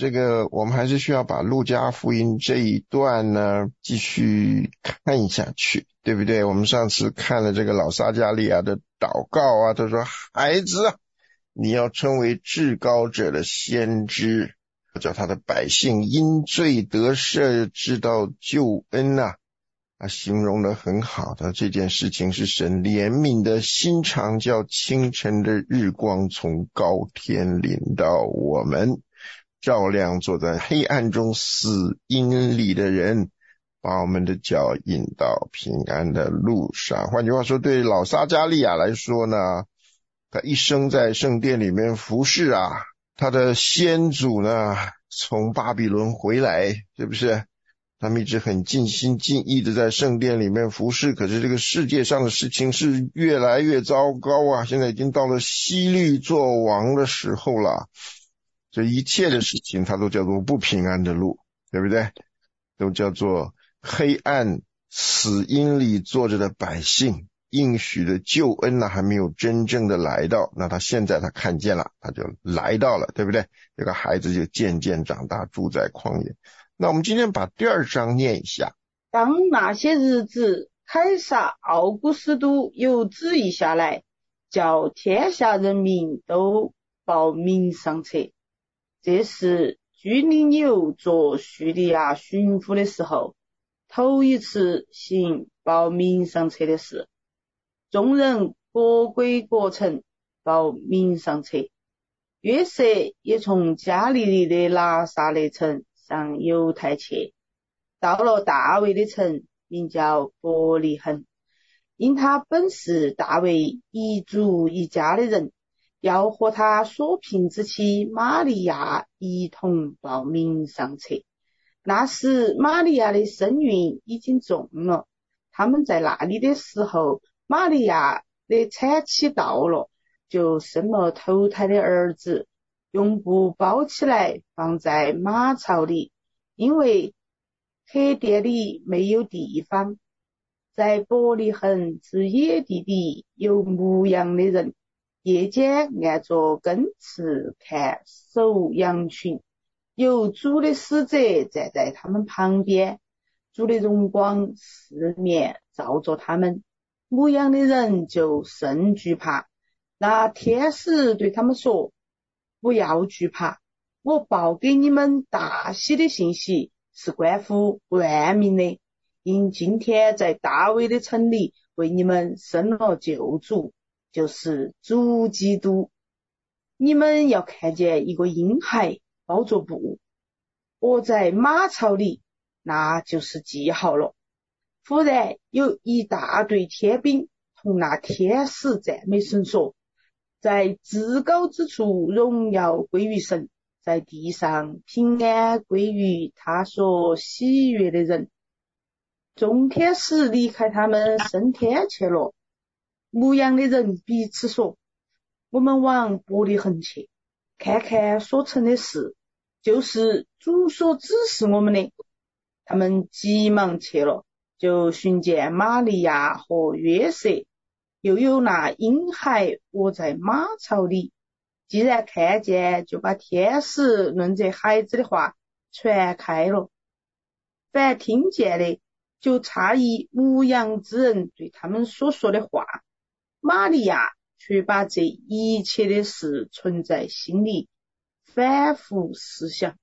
这个我们还是需要把路加福音这一段呢继续看下去，对不对？我们上次看了这个老撒迦利亚的祷告啊，他说孩子啊，你要称为至高者的先知，叫他的百姓因罪得赦，知道救恩啊。他形容得很好的这件事情是神怜悯的心肠，叫清晨的日光从高天临到我们，照亮坐在黑暗中死荫里的人，把我们的脚引到平安的路上。换句话说，对老撒迦利亚来说呢，他一生在圣殿里面服侍啊，他的先祖呢从巴比伦回来，是不是？他们一直很尽心尽意的在圣殿里面服侍，可是这个世界上的事情是越来越糟糕啊！现在已经到了希律作王的时候了，这一切的事情它都叫做不平安的路，对不对？都叫做黑暗死荫里坐着的百姓，应许的救恩呢还没有真正的来到，那他现在他看见了，他就来到了，对不对？这个孩子就渐渐长大，住在旷野。那我们今天把第2章念一下。 当那些日子，凯撒奥古斯都有旨意下来，叫天下人民都报名上册。这是居里纽做叙利亚巡抚的时候，头一次行报名上册的事。众人各归各城报名上册。约瑟也从加利利的拿撒勒城上犹太去，到了大卫的城，名叫伯利恒，因他本是大卫一族一家的人，要和他所聘之妻玛利亚一同报名上册。那时玛利亚的身孕已经重了，他们在那里的时候，玛利亚的产期到了，就生了头胎的儿子，用布包起来放在马槽里，因为客店里没有地方。在伯利恒之野地里有牧羊的人，夜间按着更次看守羊群，有主的使者站在他们旁边，主的荣光四面照着他们，牧羊的人就甚惧怕。那天使对他们说，不要惧怕，我报给你们大喜的信息，是关乎万民的，因今天在大卫的城里为你们生了救主，就是主基督。你们要看见一个婴孩包着布卧在马槽里，那就是记号了。忽然有一大队天兵同那天使赞美神说，在至高之处荣耀归于神，在地上平安归于他所喜悦的人。众天使离开他们升天去了。牧羊的人彼此说，我们往伯利恒去，看看所成的事，就是主所指示我们的。他们急忙去了，就寻见玛利亚和约瑟，又有那婴孩卧在马槽里。既然看见，就把天使论这孩子的话传开了。凡听见的，就诧异牧羊之人对他们所说的话。玛利亚却把这一切的事存在心里，反复思想。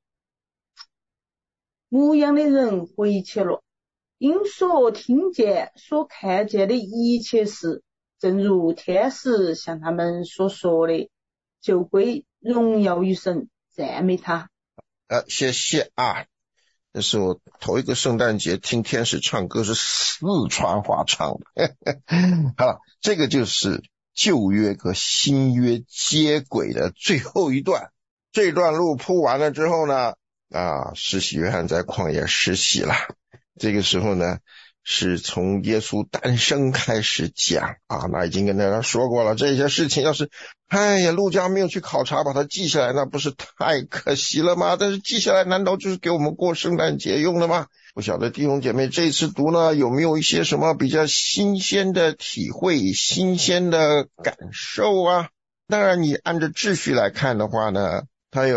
牧羊的人回去了，因所听见所看见的一切事，正如天使向他们所说的，就归荣耀于神，赞美他。 谢谢啊。这是我头一个圣诞节听天使唱歌是四川话唱的。好了，这个就是旧约和新约接轨的最后一段。这段路铺完了之后呢，施洗约翰在旷野施洗了。这个时候呢，是从耶稣诞生开始讲那已经跟大家说过了，这些事情要是路加没有去考察把它记下来，那不是太可惜了吗？但是记下来难道就是给我们过圣诞节用的吗？不晓得弟兄姐妹这一次读呢，有没有一些什么比较新鲜的体会，新鲜的感受啊？当然你按照秩序来看的话呢，它有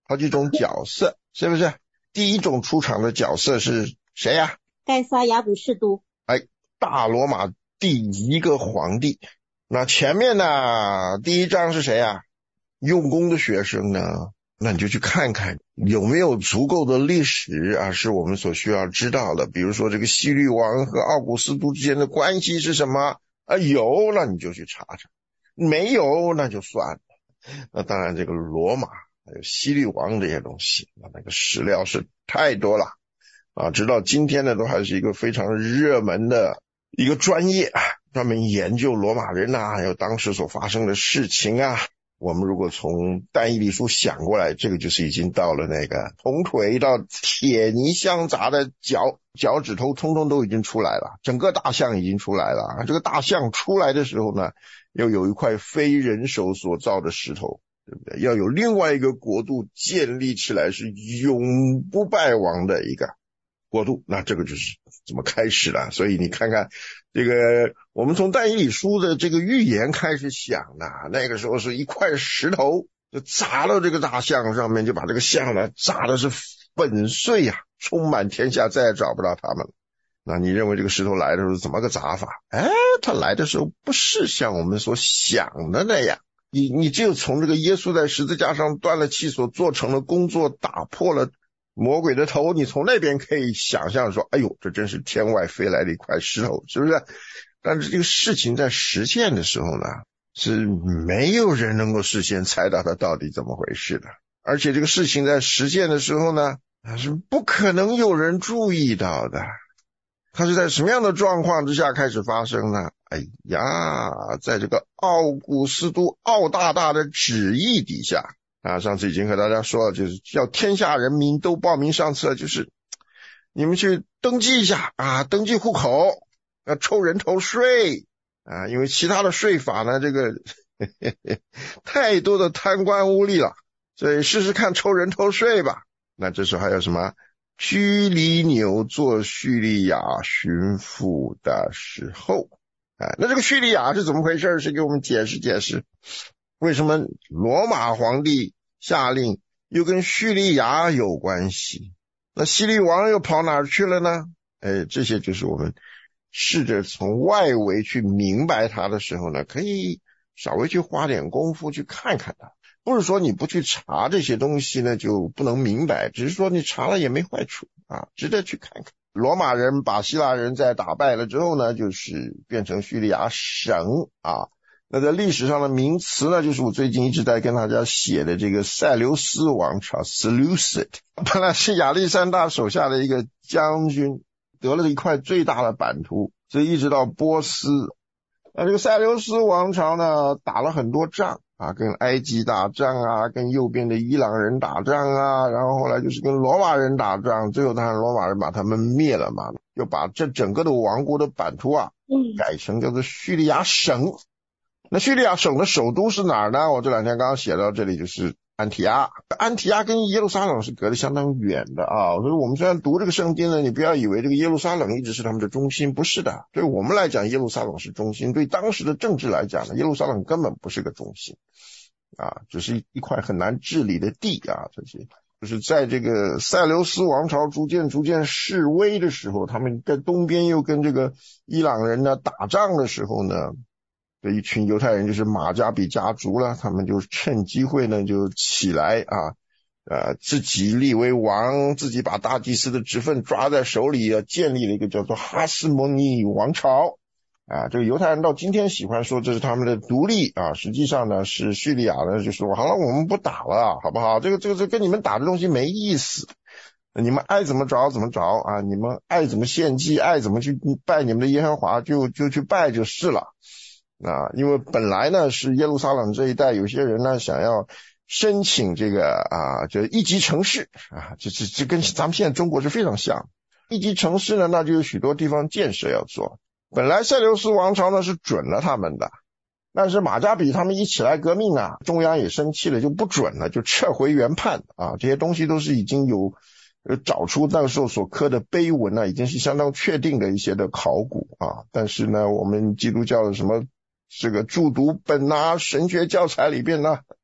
好几种角色，是不是？第一种出场的角色是谁呀？ 盖撒亚古士都。 大罗马第一个皇帝。那前面呢，第一章是谁呀？用功的学生呢，那你就去看看有没有足够的历史啊，是我们所需要知道的。比如说这个希律王和奥古斯都之间的关系是什么啊？有，那你就去查查；没有，那就算了。那当然，这个罗马还有希律王这些东西，那个史料是太多了啊，直到今天呢，都还是一个非常热门的一个专业，专门研究罗马人啊，还有当时所发生的事情啊。我们如果从但以理书想过来，这个就是已经到了那个铜腿到铁泥相杂的脚趾头通通都已经出来了，整个大象已经出来了。这个大象出来的时候呢，要有一块非人手所造的石头，对不对？要有另外一个国度建立起来是永不败亡的一个国度，那这个就是怎么开始了。所以你看看这个，我们从但以理书的这个预言开始想的，那个时候是一块石头就砸到这个大象上面，就把这个象呢砸的是粉碎啊，充满天下，再也找不到他们了。那你认为这个石头来的时候怎么个砸法？它来的时候不是像我们所想的那样，你只有从这个耶稣在十字架上断了气所做成的工作，打破了魔鬼的头，你从那边可以想象说，哎呦，这真是天外飞来的一块石头，是不是？但是这个事情在实现的时候呢，是没有人能够事先猜到它到底怎么回事的。而且这个事情在实现的时候呢，是不可能有人注意到的。它是在什么样的状况之下开始发生呢？哎呀，在这个奥古斯都奥大大的旨意底下啊，上次已经和大家说了，就是叫天下人民都报名上册，就是你们去登记一下啊，登记户口，要抽人头税啊，因为其他的税法呢，这个太多的贪官污吏了，所以试试看抽人头税吧。那这时候还有什么？居里纽做叙利亚巡抚的时候，那这个叙利亚是怎么回事？是给我们解释解释，为什么罗马皇帝下令又跟叙利亚有关系？那希律王又跑哪儿去了呢？这些就是我们试着从外围去明白它的时候呢，可以稍微去花点功夫去看看它。不是说你不去查这些东西呢就不能明白，只是说你查了也没坏处啊，值得去看看。罗马人把希腊人在打败了之后呢，就是变成叙利亚省啊。那在历史上的名词呢，就是我最近一直在跟大家写的这个塞琉斯王朝 Seleucid， 本来是亚历山大手下的一个将军，得了一块最大的版图，所以一直到波斯。那这个塞琉斯王朝呢，打了很多仗啊，跟埃及打仗啊，跟右边的伊朗人打仗啊，然后后来就是跟罗马人打仗，最后当然罗马人把他们灭了嘛，就把这整个的王国的版图啊改成叫做叙利亚省。那叙利亚省的首都是哪儿呢？我这两天刚刚写到这里，就是安提阿。安提阿跟耶路撒冷是隔得相当远的啊，所以我们虽然读这个圣经呢，你不要以为这个耶路撒冷一直是他们的中心，不是的。对我们来讲，耶路撒冷是中心，对当时的政治来讲呢，耶路撒冷根本不是个中心啊，只是一块很难治理的地啊。这些就是在这个塞琉斯王朝逐渐式微的时候，他们在东边又跟这个伊朗人呢打仗的时候呢，这一群犹太人就是马加比家族了，他们就趁机会呢就起来啊，自己立为王，自己把大祭司的职分抓在手里啊，建立了一个叫做哈斯摩尼王朝啊。这个犹太人到今天喜欢说这是他们的独立啊，实际上呢是叙利亚呢就说好了，我们不打了，好不好？这跟你们打的东西没意思，你们爱怎么着怎么着啊，你们爱怎么献祭，爱怎么去拜你们的耶和华就去拜就是了。因为本来呢是耶路撒冷这一带有些人呢想要申请这个就一级城市啊，这跟咱们现在中国是非常像。一级城市呢，那就有许多地方建设要做。本来塞琉斯王朝呢是准了他们的，但是马加比他们一起来革命啊，中央也生气了，就不准了，就撤回原判啊。这些东西都是已经有找出那个时候所刻的碑文呢，已经是相当确定的一些的考古啊。但是呢，我们基督教的什么这个注读本啊，神学教材里边呢，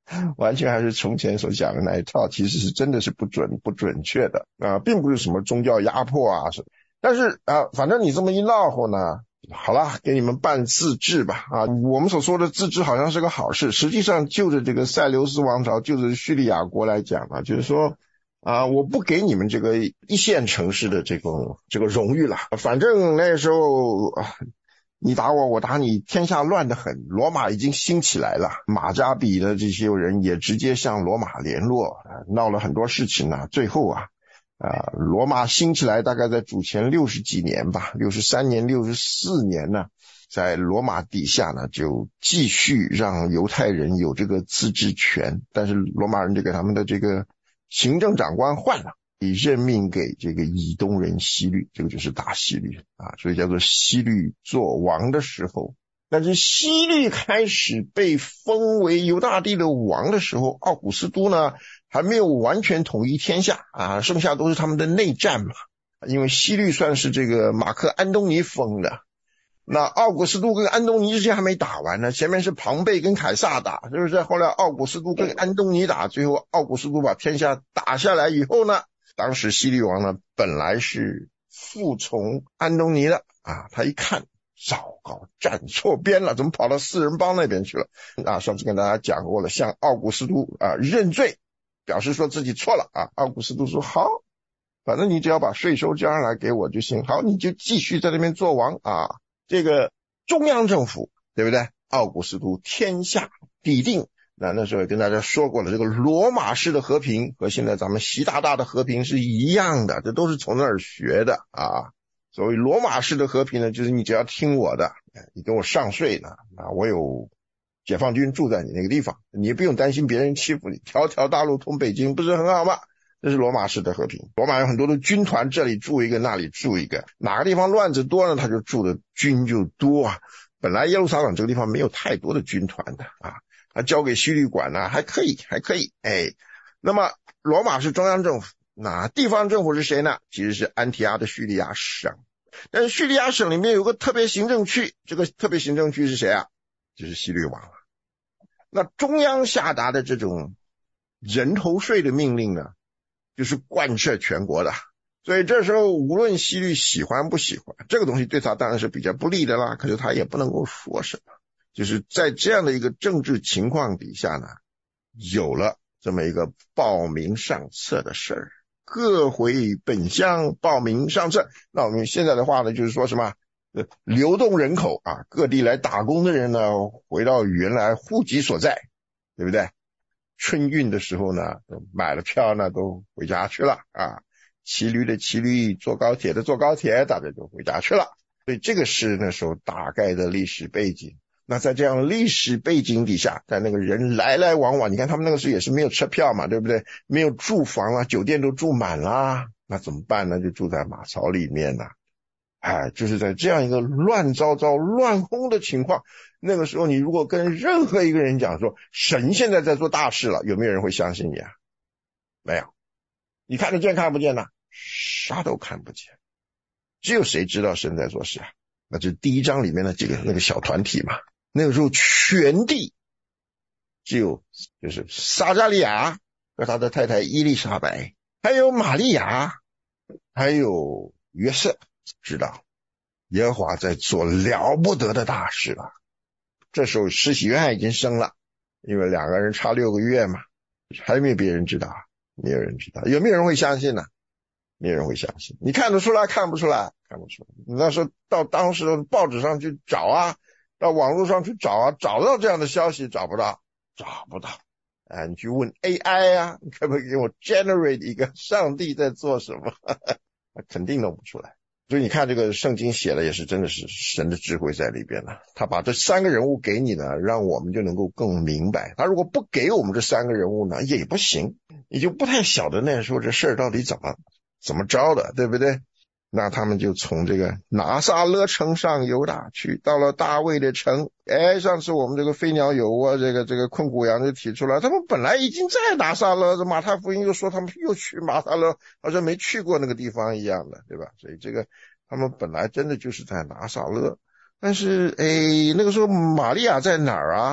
完全还是从前所讲的那一套，其实是真的是不准确的啊，并不是什么宗教压迫啊，但是啊，反正你这么一闹和呢，好了，给你们办自治吧啊，我们所说的自治好像是个好事，实际上就着这个塞琉斯王朝，就着叙利亚国来讲啊，就是说啊，我不给你们这个一线城市的这个荣誉了，反正那时候啊，你打我，我打你，天下乱得很，罗马已经兴起来了，马加比的这些人也直接向罗马联络，闹了很多事情呢，最后罗马兴起来大概在主前60几年吧，63年64年呢，在罗马底下呢就继续让犹太人有这个自治权，但是罗马人就给他们的这个行政长官换了，任命给这个以东人希律，这个就是大希律啊，所以叫做希律做王的时候。但是希律开始被封为犹大地的王的时候，奥古斯都呢还没有完全统一天下啊，剩下都是他们的内战嘛。因为希律算是这个马克安东尼封的，那奥古斯都跟安东尼之间还没打完呢，前面是庞贝跟凯撒打，是不是？后来奥古斯都跟安东尼打，最后奥古斯都把天下打下来以后呢，当时希律王呢本来是服从安东尼的啊，他一看糟糕，站错边了，怎么跑到四人帮那边去了啊？上次跟大家讲过了，向奥古斯都认罪，表示说自己错了啊。奥古斯都说好，反正你只要把税收交上来给我就行，好，你就继续在那边做王啊。这个中央政府对不对？奥古斯都天下底定。那时候也跟大家说过了，这个罗马式的和平和现在咱们习大大的和平是一样的，这都是从那儿学的啊。所谓罗马式的和平呢，就是你只要听我的，你给我上税呢，我有解放军住在你那个地方，你也不用担心别人欺负你，条条大路通北京，不是很好吗？这是罗马式的和平。罗马有很多的军团，这里住一个那里住一个，哪个地方乱子多呢，他就住的军就多啊。本来耶路撒冷这个地方没有太多的军团的啊，他交给希律管呢，还可以哎。那么罗马是中央政府，那地方政府是谁呢？其实是安提阿的叙利亚省。但是叙利亚省里面有个特别行政区，这个特别行政区是谁啊？就是希律王了。那中央下达的这种人头税的命令呢，就是贯彻全国的。所以这时候无论希律喜欢不喜欢，这个东西对他当然是比较不利的啦，可是他也不能够说什么。就是在这样的一个政治情况底下呢，有了这么一个报名上册的事儿，各回本乡报名上册。那我们现在的话呢，就是说什么流动人口啊，各地来打工的人呢，回到原来户籍所在，对不对？春运的时候呢，都买了票呢，都回家去了啊。骑驴的骑驴，坐高铁的坐高铁，大家就回家去了。所以这个是那时候大概的历史背景。那在这样历史背景底下，在那个人来来往往，你看他们那个时候也是没有车票嘛，对不对？没有住房啊，酒店都住满啦，那怎么办呢？就住在马槽里面呢。就是在这样一个乱糟糟乱哄的情况，那个时候你如果跟任何一个人讲说神现在在做大事了，有没有人会相信你啊？没有。你看得见看不见呢？啥都看不见。只有谁知道神在做事啊？那就是第一章里面的那个小团体嘛。那个时候全地只有就是撒迦利亚和他的太太伊丽莎白，还有玛利亚，还有约瑟，知道耶和华在做了不得的大事了。这时候施洗约翰已经生了，因为两个人差6个月嘛，还没有别人知道，没有人知道。有没有人会相信呢？没有人会相信。你看得出来看不出来？看不出来。你那时候到当时的报纸上去找啊，到网络上去找啊，找到这样的消息找不到。你去问 AI 啊，你可不可以给我 generate 一个上帝在做什么？肯定弄不出来。所以你看这个圣经写的也是真的是神的智慧在里边了。他把这3个人物给你呢，让我们就能够更明白。他如果不给我们这3个人物呢，也不行，你就不太晓得那时候这事儿到底怎么着的，对不对？那他们就从这个拿撒勒城上犹大去，到了大卫的城。上次我们这个飞鸟有窝，这个困骨羊就提出来，他们本来已经在拿撒勒，这马太福音又说他们又去拿撒勒，好像没去过那个地方一样的，对吧？所以这个他们本来真的就是在拿撒勒。但是那个时候玛利亚在哪儿啊？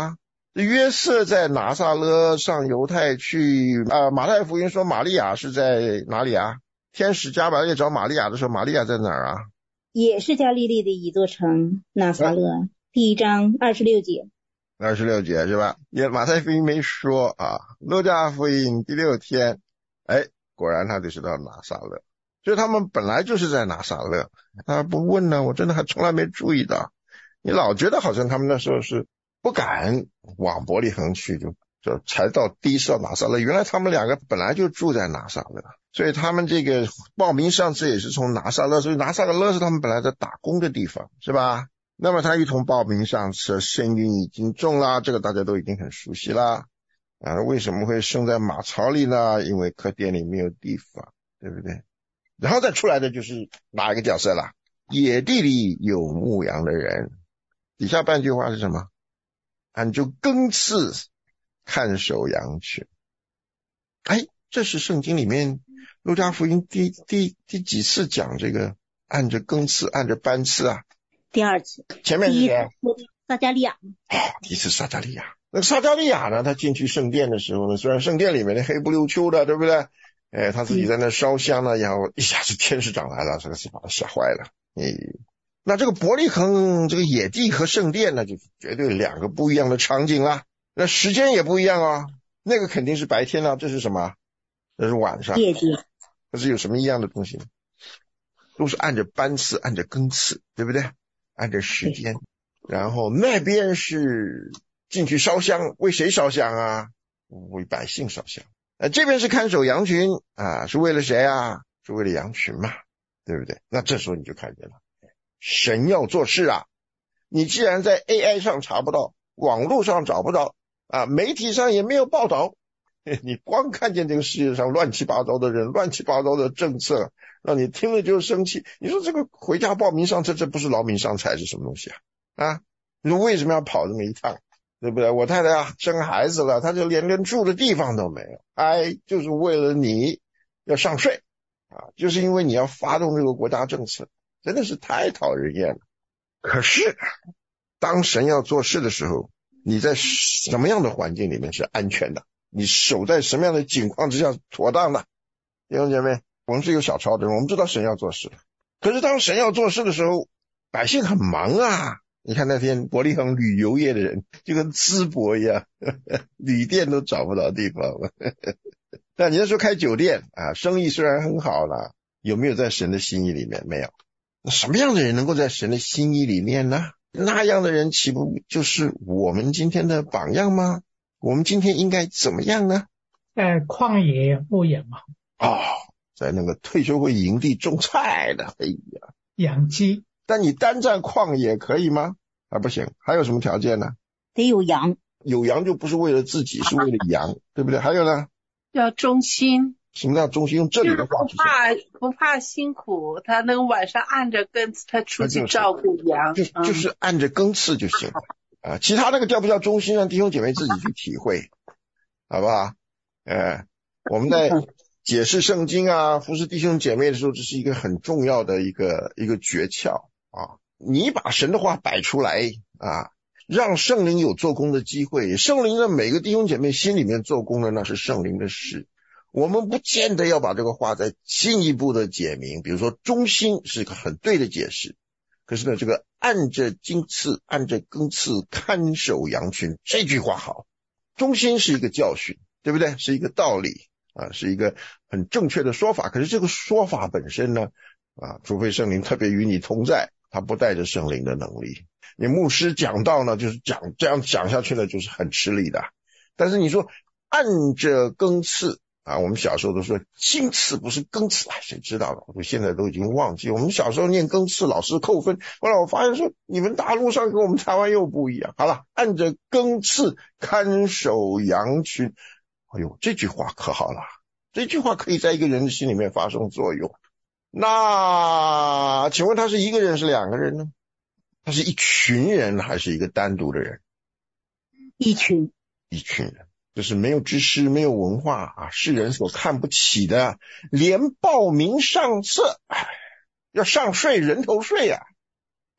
约瑟在拿撒勒上犹太去，马太福音说玛利亚是在哪里啊？天使加百列找玛利亚的时候，玛利亚在哪儿啊？ 也是加利利的一座城拿撒勒，第1章26节。 26节是吧？马太福音没说啊。路加福音第6天，果然他就是到拿撒勒，所以他们本来就是在拿撒勒。他不问呢，我真的还从来没注意到。你老觉得好像他们那时候是不敢往伯利恒去，就才到第一次到拿撒勒。原来他们两个本来就住在拿撒勒，所以他们这个报名上次也是从拿撒勒，所以拿撒勒是他们本来在打工的地方，是吧？那么他一同报名上车，生育已经中了，这个大家都已经很熟悉啦。为什么会生在马槽里呢？因为客店里没有地方，对不对？然后再出来的就是哪一个角色啦？野地里有牧羊的人。底下半句话是什么？俺就更次看守羊群。这是圣经里面路加福音第几次讲这个按着更次按着班次啊？ 第2次。 前面是谁？ 撒迦利亚。 第一次撒迦利亚。那撒迦利亚呢，他进去圣殿的时候呢，虽然圣殿里面的黑不溜秋的，对不对？他自己在那烧香呢，然后一下子天使长来了，这个是把他吓坏了。那这个伯利恒这个野地和圣殿呢，就绝对两个不一样的场景啦。那时间也不一样啊，那个肯定是白天啊，这是什么？这是晚上。 夜间。 可是有什么一样的东西呢？都是按着班次按着更次，对不对？按着时间。然后那边是进去烧香，为谁烧香啊？为百姓烧香。这边是看守羊群啊，是为了谁啊？是为了羊群嘛，对不对？那这时候你就看见了，神要做事啊！你既然在 AI 上查不到，网络上找不到啊，媒体上也没有报道，你光看见这个世界上乱七八糟的人，乱七八糟的政策，让你听了就生气。你说这个回家报名上车，这不是劳民伤财是什么东西啊？你说为什么要跑这么一趟？对不对？我太太生孩子了，她就连住的地方都没有，就是为了你要上税啊，就是因为你要发动这个国家政策，真的是太讨人厌了。可是当神要做事的时候，你在什么样的环境里面是安全的？你守在什么样的境况之下妥当的？弟兄姐妹，我们是有小抄的人，我们知道神要做事，可是当神要做事的时候，百姓很忙啊。你看那天伯利恒旅游业的人就跟淄博一样，旅店都找不到地方了。但你那时候开酒店啊，生意虽然很好了，有没有在神的心意里面？没有。那什么样的人能够在神的心意里面呢？那样的人岂不就是我们今天的榜样吗？我们今天应该怎么样呢？ 在旷野牧养嘛。 在那个退休会营地种菜的， 养鸡。 但你单占旷野可以吗？不行。还有什么条件呢？ 得有羊。 有羊就不是为了自己，是为了羊，对不对？还有呢？ 要忠心。 什么叫忠心？用这里的话不怕辛苦，他能晚上按着更次他出去照顾羊， 就是按着更次就行了其他那个叫不叫忠心，让弟兄姐妹自己去体会，好不好？我们在解释圣经啊，服侍弟兄姐妹的时候，这是一个很重要的一个诀窍啊！你把神的话摆出来啊，让圣灵有做工的机会。圣灵在每个弟兄姐妹心里面做工的，那是圣灵的事。我们不见得要把这个话再进一步的解明，比如说忠心是个很对的解释，可是呢，这个按着经次按着更次看守羊群，这句话好。忠心是一个教训，对不对？是一个道理是一个很正确的说法。可是这个说法本身呢除非圣灵特别与你同在，他不带着圣灵的能力。你牧师讲道呢，就是这样讲下去呢，就是很吃力的。但是你说按着更次我们小时候都说经次不是更次，谁知道了？我现在都已经忘记。我们小时候念更次，老师扣分。后来我发现说，你们大陆上跟我们台湾又不一样。好了，按着更次看守羊群。这句话可好了，这句话可以在一个人的心里面发生作用。那请问他是一个人是两个人呢？他是一群人还是一个单独的人？ 一群人。就是没有知识没有文化世人所看不起的，连报名上册要上税人头税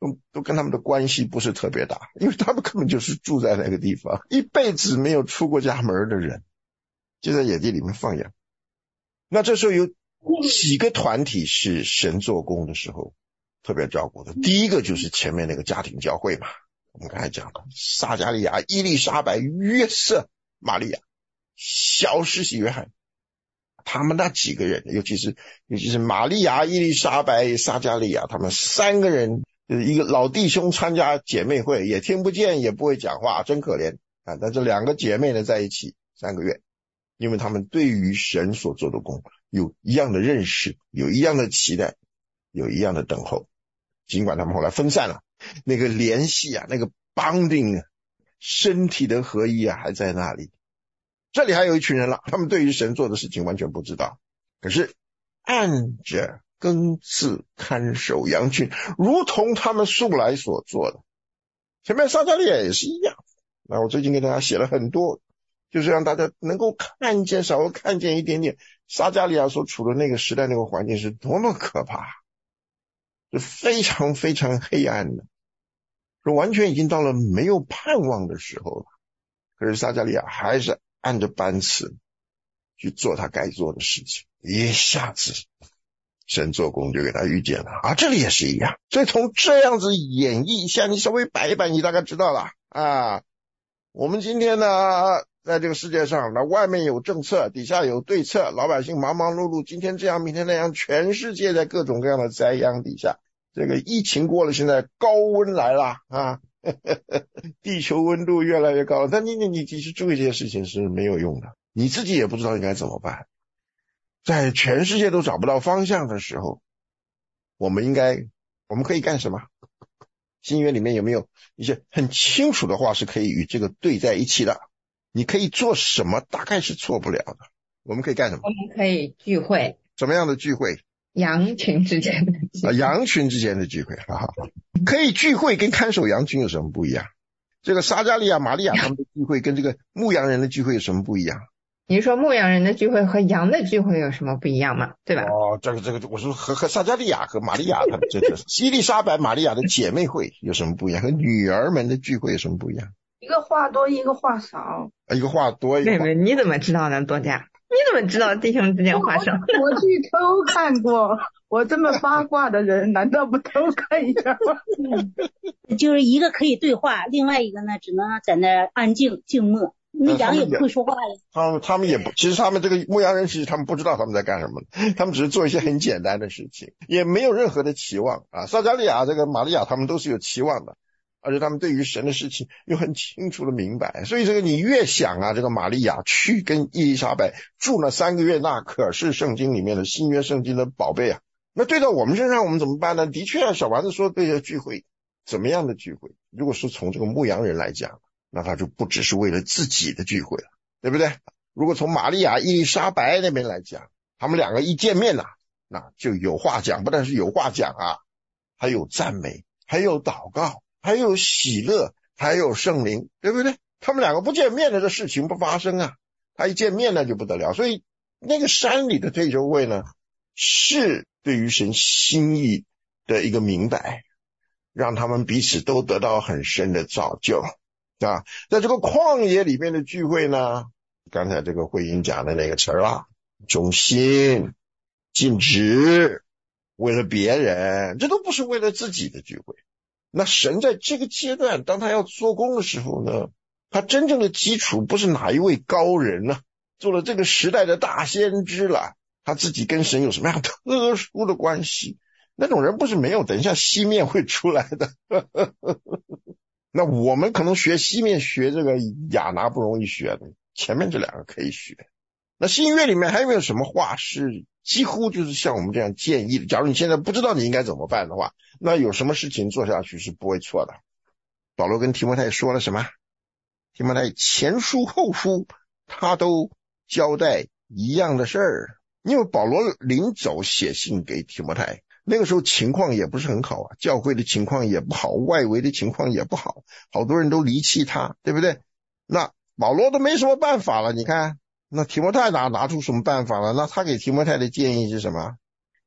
都跟他们的关系不是特别大，因为他们根本就是住在那个地方，一辈子没有出过家门的人，就在野地里面放羊。那这时候有几个团体是神做工的时候特别照顾的。第一个就是前面那个家庭教会嘛，我们刚才讲的撒加利亚、伊丽莎白、约瑟、玛利亚、小施洗约翰，他们那几个人，尤其是玛利亚、伊丽莎白、撒加利亚，他们3个人，一个老弟兄参加姐妹会，也听不见也不会讲话，真可怜啊！但这2个姐妹呢在一起3个月，因为他们对于神所做的工有一样的认识，有一样的期待，有一样的等候。尽管他们后来分散了，那个联系啊，那个 bonding 啊，身体的合一啊，还在那里。这里还有一群人了，他们对于神做的事情完全不知道，可是按着更次看守羊群，如同他们素来所做的。前面撒加利亚也是一样。那我最近给大家写了很多，就是让大家能够看见，稍微看见一点点撒加利亚所处的那个时代，那个环境是多么可怕，是非常非常黑暗的，是完全已经到了没有盼望的时候了。可是撒加利亚还是按着班次去做他该做的事情，一下子神做工就给他遇见了啊！这里也是一样，所以从这样子演绎一下，你稍微摆一摆，你大概知道了啊。我们今天呢，在这个世界上，那外面有政策，底下有对策，老百姓忙忙碌碌，今天这样，明天那样，全世界在各种各样的灾殃底下，这个疫情过了，现在高温来了啊，地球温度越来越高，但你其实注意这些事情是没有用的，你自己也不知道应该怎么办。在全世界都找不到方向的时候，我们可以干什么？新约里面有没有一些很清楚的话是可以与这个对在一起的？你可以做什么？大概是做不了的。我们可以干什么？ 我们可以聚会。 什么样的聚会？ 羊群之间的聚会。 羊群之间的聚会，好好好。可以聚会跟看守羊群有什么不一样？这个撒加利亚、玛利亚他们的聚会跟这个牧羊人的聚会有什么不一样？ 你说牧羊人的聚会和羊的聚会有什么不一样吗？对吧？ 哦，这个，我说和撒加利亚和玛利亚他们这个伊丽莎白、玛利亚的姐妹会有什么不一样？和女儿们的聚会有什么不一样？ 一个话多，一个话少。 一个话多，一个话。 妹妹，你怎么知道呢？多加，你怎么知道弟兄之间话少？ 我去偷看过，我这么八卦的人，难道不偷看一下吗？ 就是一个可以对话，另外一个呢，只能在那安静静默。那羊也不会说话呀。 他们也不，其实他们这个牧羊人，其实他们不知道他们在干什么，他们只是做一些很简单的事情，也没有任何的期望啊。撒加利亚、这个玛利亚他们都是有期望的，而且他们对于神的事情又很清楚的明白，所以这个你越想啊，这个玛利亚去跟伊丽莎白住了3个月，那可是圣经里面的新约圣经的宝贝啊。那对到我们身上我们怎么办呢？的确小丸子说这些聚会，怎么样的聚会？如果是从这个牧羊人来讲，那他就不只是为了自己的聚会了，对不对？如果从玛利亚、伊丽莎白那边来讲，他们2个一见面那就有话讲，不但是有话讲啊，还有赞美，还有祷告，还有喜乐，还有圣灵，对不对？他们2个不见面的这事情不发生啊，他一见面那就不得了。所以那个山里的退休会呢，是对于神心意的一个明白，让他们彼此都得到很深的造就啊。在这个旷野里面的聚会呢，刚才这个慧英讲的那个词啊，忠心、尽职，为了别人，这都不是为了自己的聚会。那神在这个阶段，当他要做工的时候呢，他真正的基础不是哪一位高人呢，做了这个时代的大先知了，他自己跟神有什么样特殊的关系，那种人不是没有，等一下西面会出来的那我们可能学西面学这个亚拿不容易学的，前面这2个可以学。那新约里面还有没有什么话是几乎就是像我们这样建议的？假如你现在不知道你应该怎么办的话，那有什么事情做下去是不会错的。保罗跟提摩太说了什么？提摩太前书后书他都交代一样的事儿，因为保罗临走写信给提摩太，那个时候情况也不是很好啊，教会的情况也不好，外围的情况也不好，好多人都离弃他，对不对？那保罗都没什么办法了，你看那提摩太拿出什么办法了？那他给提摩太的建议是什么？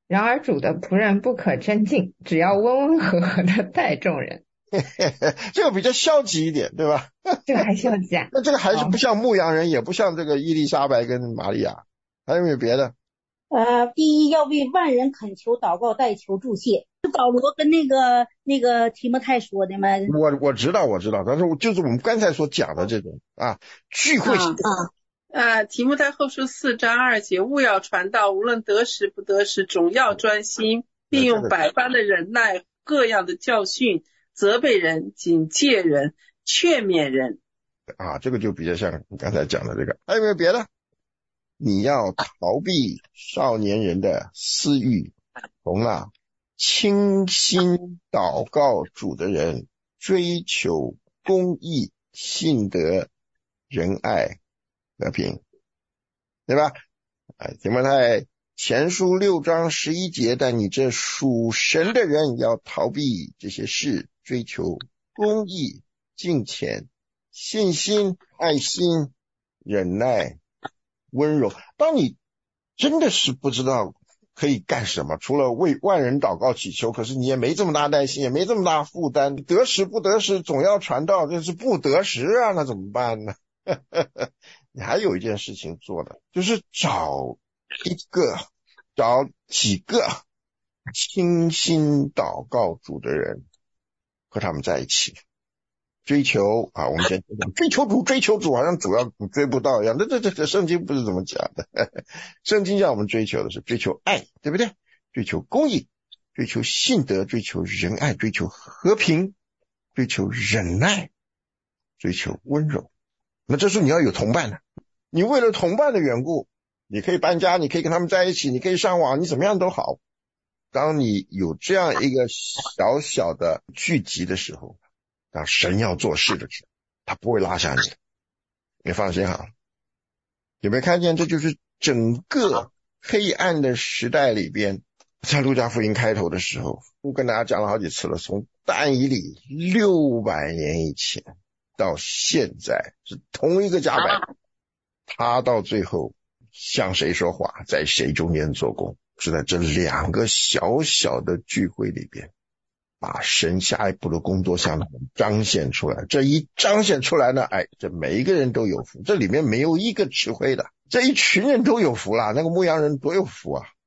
然而主的仆人不可争竞，只要温温和和的待众人。 这个比较消极一点，对吧？ 这个还消极啊？ 那这个还是不像牧羊人，也不像这个伊丽莎白跟玛利亚。还有没有别的？ 第一要为万人恳求祷告代求祝谢，是保罗跟那个提摩太说的吗？ 我知道，但是就是我们刚才所讲的这种聚会提摩太后书4章2节，务要传道，无论得时不得时，总要专心，并用百般的忍耐，各样的教训，责备人，警戒人，劝勉人。 这个就比较像你刚才讲的这个。还有没有别的？你要逃避少年人的私欲，懂了？倾心祷告主的人，追求公义、信德、仁爱、和平，对吧？提摩太前书6章11节，但你这属神的人要逃避这些事，追求公义、敬虔、信心、爱心、忍耐、温柔。当你真的是不知道可以干什么，除了为万人祷告祈求，可是你也没这么大耐心，也没这么大负担，得时不得时总要传道，这是不得时啊，那怎么办呢？你还有一件事情做的，就是找几个倾心祷告主的人，和他们在一起追求我们先讲追求主，好像主要追不到一样。这圣经不是这么讲的。圣经让我们追求的是追求爱，对不对？追求公义，追求信德，追求仁爱，追求和平，追求忍耐，追求温柔。那这时候你要有同伴的，你为了同伴的缘故，你可以搬家，你可以跟他们在一起，你可以上网，你怎么样都好。当你有这样一个小小的聚集的时候，当神要做事的时候，他不会拉下你，你放心好。有没有看见？这就是整个黑暗的时代里边，在路加福音开头的时候，我跟大家讲了好几次了，从但以理600年以前到现在是同一个加百，他到最后向谁说话，在谁中间做工，是在这两个小小的聚会里边，把神下一步的工作向他们彰显出来。这一彰显出来呢，这每一个人都有福，这里面没有一个吃亏的，这一群人都有福啦。那个牧羊人多有福啊，